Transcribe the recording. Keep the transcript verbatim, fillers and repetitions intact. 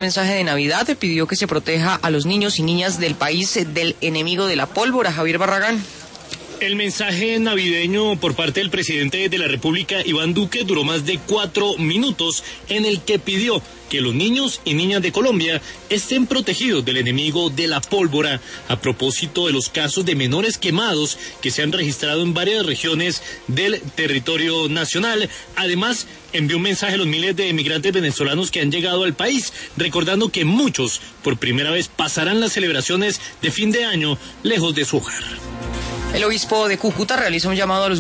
Mensaje de Navidad pidió que se proteja a los niños y niñas del país del enemigo de la pólvora. Javier Barragán. El mensaje navideño por parte del presidente de la República, Iván Duque, duró más de cuatro minutos, en el que pidió que los niños y niñas de Colombia estén protegidos del enemigo de la pólvora, a propósito de los casos de menores quemados que se han registrado en varias regiones del territorio nacional. Además, envió un mensaje a los miles de emigrantes venezolanos que han llegado al país, recordando que muchos por primera vez pasarán las celebraciones de fin de año lejos de su hogar. El obispo de Cúcuta realiza un llamado a los